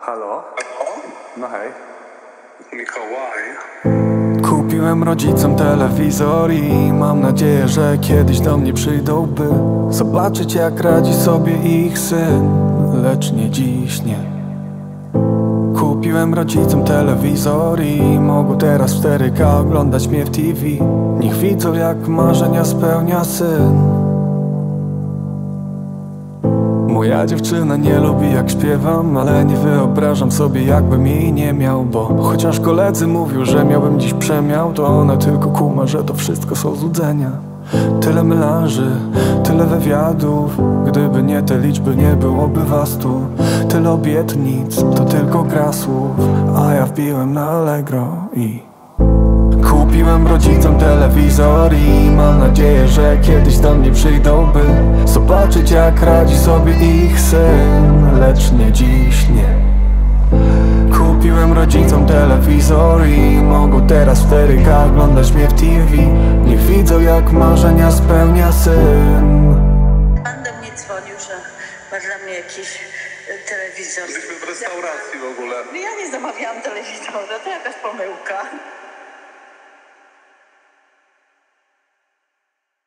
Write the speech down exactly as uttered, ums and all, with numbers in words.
Halo? No hej. Mikołaj. Kupiłem rodzicom telewizor i mam nadzieję, że kiedyś do mnie przyjdą, by zobaczyć, jak radzi sobie ich syn, lecz nie dziś, nie. Kupiłem rodzicom telewizor i mogą teraz w cztery K oglądać mnie w T V. Niech widzą, jak marzenia spełnia syn. Moja dziewczyna nie lubi, jak śpiewam, ale nie wyobrażam sobie, jakbym jej nie miał. Bo chociaż koledzy mówią, że miałbym dziś przemiał, to ona tylko kuma, że to wszystko są złudzenia. Tyle melanży, tyle wywiadów, gdyby nie te liczby, nie byłoby was tu. Tyle obietnic, to tylko gra słów, a ja wbiłem na Allegro i kupiłem rodzicom telewizor i mam nadzieję, że kiedyś do mnie przyjdą, by zobaczyć, jak radzi sobie ich syn, lecz nie dziś, nie. Kupiłem rodzicom telewizor i mogą teraz w cztery K oglądać mnie w T V. Niech widzą, jak marzenia spełnia syn. Pan do mnie dzwonił, że ma dla mnie jakiś telewizor. Byliśmy w restauracji w ogóle. Ja nie zamawiałam telewizora, to jakaś pomyłka.